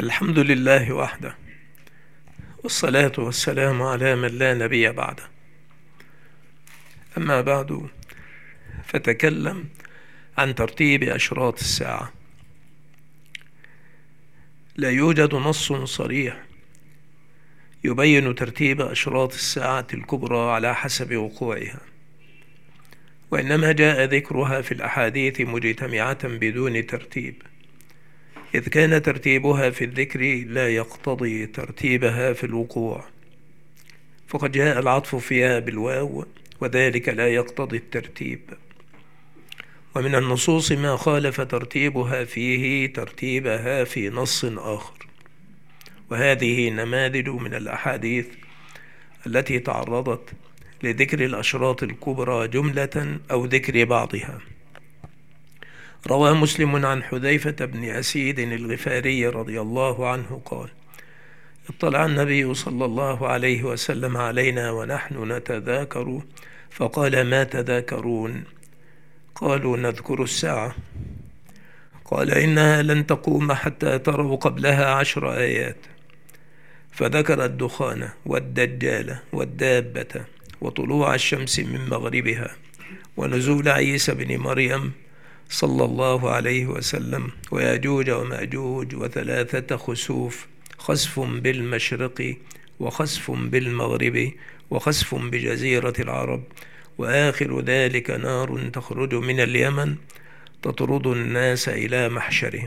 الحمد لله وحده، والصلاة والسلام على من لا نبي بعده. أما بعد، فتكلم عن ترتيب أشراط الساعة. لا يوجد نص صريح يبين ترتيب أشراط الساعة الكبرى على حسب وقوعها، وإنما جاء ذكرها في الأحاديث مجتمعة بدون ترتيب، إذ كان ترتيبها في الذكر لا يقتضي ترتيبها في الوقوع، فقد جاء العطف فيها بالواو وذلك لا يقتضي الترتيب. ومن النصوص ما خالف ترتيبها فيه ترتيبها في نص آخر، وهذه نماذج من الأحاديث التي تعرضت لذكر الأشراط الكبرى جملة أو ذكر بعضها. روى مسلم عن حذيفة بن أسيد الغفاري رضي الله عنه قال: اطلع النبي صلى الله عليه وسلم علينا ونحن نتذاكر فقال: ما تذاكرون؟ قالوا: نذكر الساعة. قال: إنها لن تقوم حتى تروا قبلها 10 آيات، فذكر الدخان والدجال والدابة وطلوع الشمس من مغربها ونزول عيسى بن مريم صلى الله عليه وسلم ويأجوج ومأجوج وثلاثة خسوف، خسف بالمشرق وخسف بالمغرب وخسف بجزيرة العرب، وآخر ذلك نار تخرج من اليمن تطرد الناس إلى محشرهم.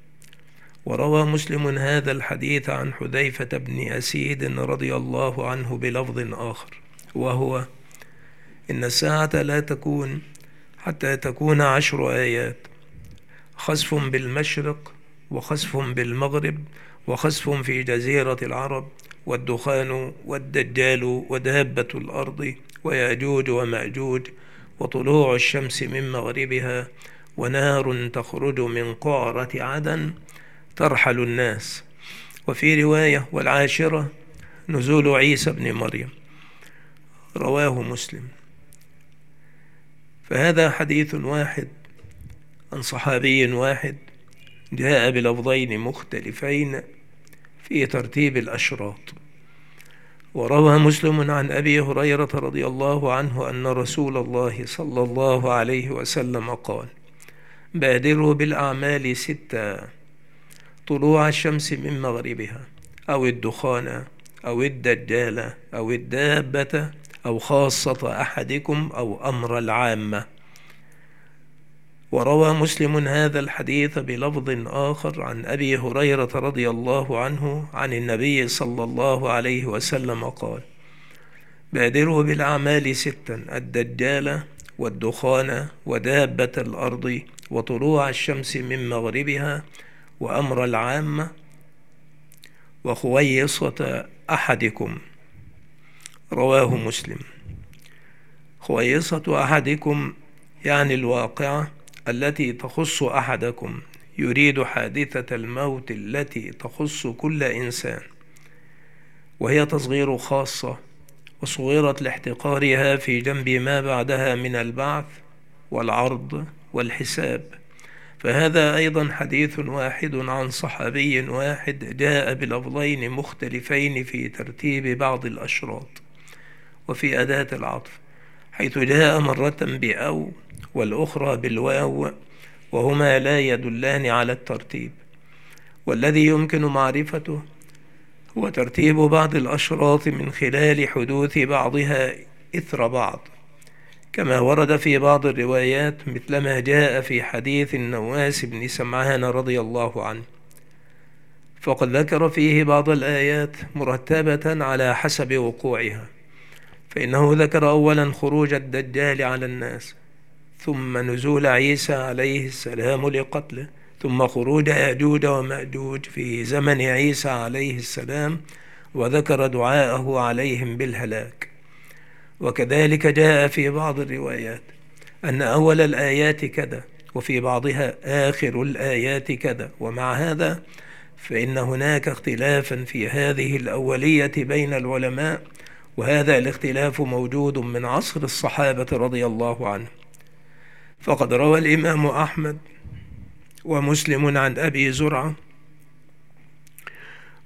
وروى مسلم هذا الحديث عن حذيفة بن أسيد رضي الله عنه بلفظ آخر، وهو: إن الساعة لا تكون حتى تكون 10 آيات، خسف بالمشرق وخسف بالمغرب وخسف في جزيرة العرب والدخان والدجال ودابة الأرض ويأجوج ومأجوج وطلوع الشمس من مغربها ونار تخرج من قعرة عدن ترحل الناس. وفي رواية: والعاشرة نزول عيسى بن مريم. رواه مسلم. فهذا حديث واحد عن صحابي واحد جاء بلفظين مختلفين في ترتيب الأشراط. وروى مسلم عن أبي هريرة رضي الله عنه أن رسول الله صلى الله عليه وسلم قال: بادروا بالأعمال 6: طلوع الشمس من مغربها، أو الدخان، أو الدجال، أو الدابة، أو خاصة أحدكم، أو أمر العامة. وروى مسلم هذا الحديث بلفظ آخر عن أبي هريرة رضي الله عنه عن النبي صلى الله عليه وسلم قال: بادروا بالأعمال 6: الدجال والدخان ودابة الأرض وطلوع الشمس من مغربها وأمر العامة وخويصة أحدكم. رواه مسلم. خويصة أحدكم يعني الواقعة التي تخص أحدكم، يريد حادثة الموت التي تخص كل إنسان، وهي تصغير خاصة، وصغرت لاحتقارها في جنب ما بعدها من البعث والعرض والحساب. فهذا أيضا حديث واحد عن صحابي واحد جاء بلفظين مختلفين في ترتيب بعض الأشراط وفي أداة العطف، حيث جاء مرة بأو والأخرى بالواو، وهما لا يدلان على الترتيب. والذي يمكن معرفته هو ترتيب بعض الأشراط من خلال حدوث بعضها إثر بعض، كما ورد في بعض الروايات مثلما جاء في حديث النواس بن سمعان رضي الله عنه، فقد ذكر فيه بعض الآيات مرتبة على حسب وقوعها. فإنه ذكر أولا خروج الدجال على الناس، ثم نزول عيسى عليه السلام لقتله، ثم خروج يأجوج ومأجوج في زمن عيسى عليه السلام، وذكر دعاءه عليهم بالهلاك. وكذلك جاء في بعض الروايات أن أول الآيات كذا، وفي بعضها آخر الآيات كذا. ومع هذا فإن هناك اختلافا في هذه الأولية بين العلماء، وهذا الاختلاف موجود من عصر الصحابة رضي الله عنهم. فقد روى الإمام أحمد ومسلم عن أبي زرعة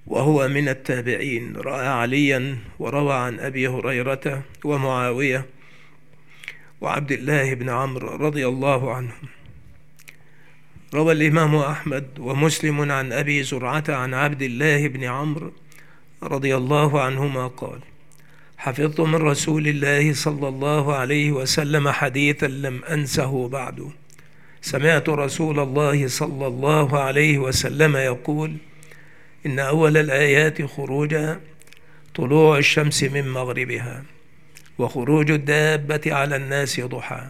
وهو من التابعين، رأى عليا وروى عن أبي هريرة ومعاوية وعبد الله بن عمرو رضي الله عنهم. روى الإمام أحمد ومسلم عن أبي زرعة عن عبد الله بن عمرو رضي الله عنهما قال: حفظت من رسول الله صلى الله عليه وسلم حديثا لم أنسه بعد. سمعت رسول الله صلى الله عليه وسلم يقول: إن أول الآيات خروجها طلوع الشمس من مغربها، وخروج الدابة على الناس ضحى،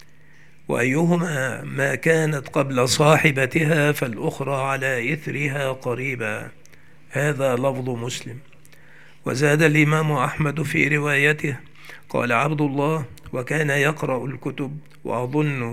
وأيهما ما كانت قبل صاحبتها فالأخرى على إثرها قريبا. هذا لفظ مسلم. وزاد الإمام أحمد في روايته: قال عبد الله: وكان يقرأ الكتب وأظن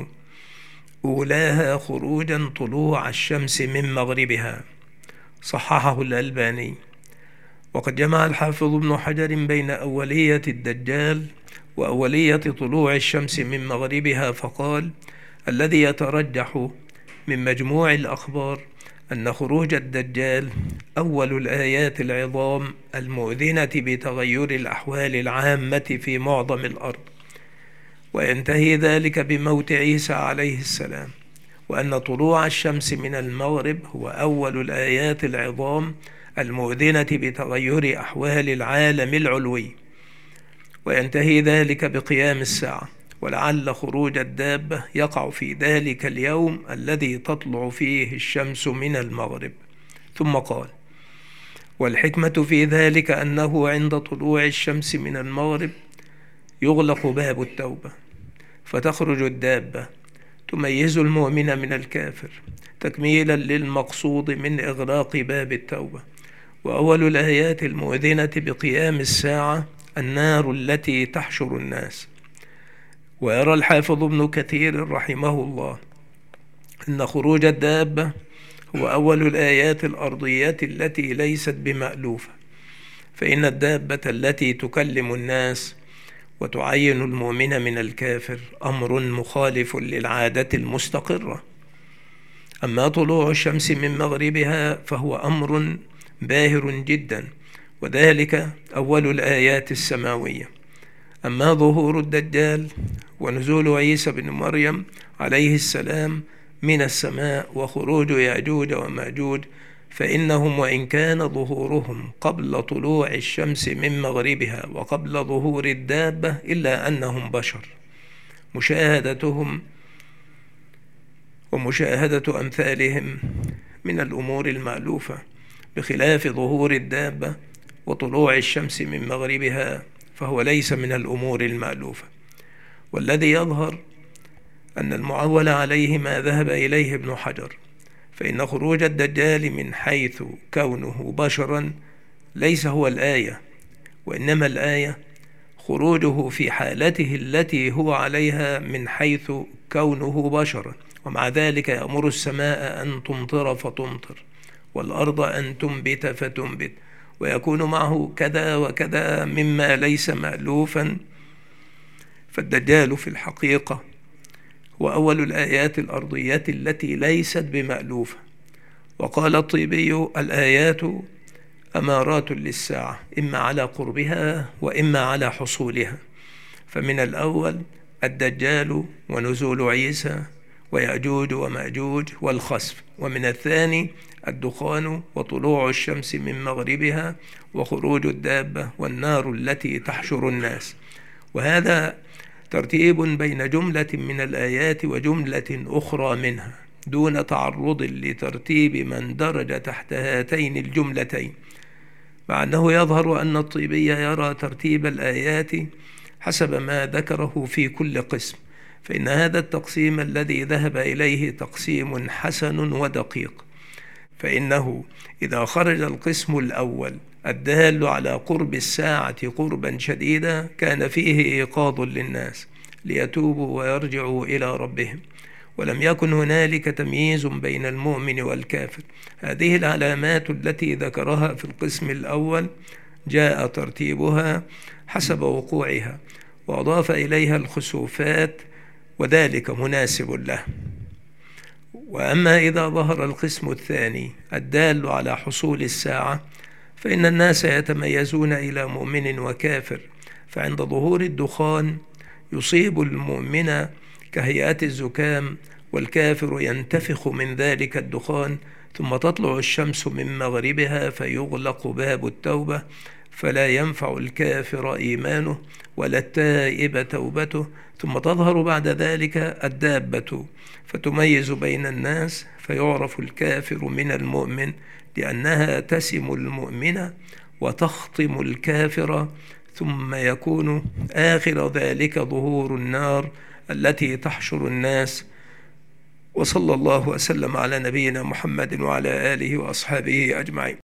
أولاها خروجا طلوع الشمس من مغربها. صححه الألباني. وقد جمع الحافظ ابن حجر بين أولية الدجال وأولية طلوع الشمس من مغربها، فقال: الذي يترجح من مجموع الأخبار أن خروج الدجال أول الآيات العظام المؤذنة بتغير الأحوال العامة في معظم الأرض، وينتهي ذلك بموت عيسى عليه السلام، وأن طلوع الشمس من المغرب هو أول الآيات العظام المؤذنة بتغير أحوال العالم العلوي، وينتهي ذلك بقيام الساعة، ولعل خروج الدابة يقع في ذلك اليوم الذي تطلع فيه الشمس من المغرب. ثم قال: والحكمة في ذلك أنه عند طلوع الشمس من المغرب يغلق باب التوبة، فتخرج الدابة تميز المؤمن من الكافر تكميلا للمقصود من إغلاق باب التوبة. وأول الآيات المؤذنة بقيام الساعة النار التي تحشر الناس. ويرى الحافظ ابن كثير رحمه الله أن خروج الدابة هو أول الآيات الأرضية التي ليست بمألوفة، فإن الدابة التي تكلم الناس وتعين المؤمن من الكافر أمر مخالف للعادة المستقرة. أما طلوع الشمس من مغربها فهو أمر باهر جدا، وذلك أول الآيات السماوية. أما ظهور الدجال ونزول عيسى بن مريم عليه السلام من السماء وخروج يأجوج ومأجوج فإنهم وإن كان ظهورهم قبل طلوع الشمس من مغربها وقبل ظهور الدابة إلا أنهم بشر، مشاهدتهم ومشاهدة أمثالهم من الأمور المألوفة، بخلاف ظهور الدابة وطلوع الشمس من مغربها فهو ليس من الأمور المألوفة. والذي يظهر أن المعول عليه ما ذهب إليه ابن حجر، فإن خروج الدجال من حيث كونه بشرا ليس هو الآية، وإنما الآية خروجه في حالته التي هو عليها من حيث كونه بشرا. ومع ذلك يأمر السماء أن تمطر فتمطر، والأرض أن تنبت فتنبت، ويكون معه كذا وكذا مما ليس مألوفا. فالدجال في الحقيقة هو أول الآيات الأرضية التي ليست بمألوفة. وقال الطيبي: الآيات أمارات للساعة، إما على قربها وإما على حصولها. فمن الأول الدجال ونزول عيسى ويأجوج ومأجوج والخسف، ومن الثاني الدخان وطلوع الشمس من مغربها وخروج الدابة والنار التي تحشر الناس. وهذا ترتيب بين جملة من الآيات وجملة أخرى منها دون تعرض لترتيب من درج تحت هاتين الجملتين، مع أنه يظهر أن الطيبي يرى ترتيب الآيات حسب ما ذكره في كل قسم، فإن هذا التقسيم الذي ذهب إليه تقسيم حسن ودقيق. فإنه إذا خرج القسم الأول الدال على قرب الساعة قربا شديدا كان فيه إيقاظ للناس ليتوبوا ويرجعوا إلى ربهم، ولم يكن هنالك تمييز بين المؤمن والكافر. هذه العلامات التي ذكرها في القسم الأول جاء ترتيبها حسب وقوعها، وأضاف إليها الخسوفات، وذلك مناسب له. وأما إذا ظهر القسم الثاني الدال على حصول الساعة فإن الناس يتميزون إلى مؤمن وكافر، فعند ظهور الدخان يصيب المؤمن كهيئة الزكام، والكافر ينتفخ من ذلك الدخان، ثم تطلع الشمس من مغربها فيغلق باب التوبة، فلا ينفع الكافر إيمانه ولا التائب توبته، ثم تظهر بعد ذلك الدابة فتميز بين الناس، فيعرف الكافر من المؤمن لأنها تسم المؤمن وتخطم الكافر، ثم يكون آخر ذلك ظهور النار التي تحشر الناس. وصلى الله وسلم على نبينا محمد وعلى آله وأصحابه أجمعين.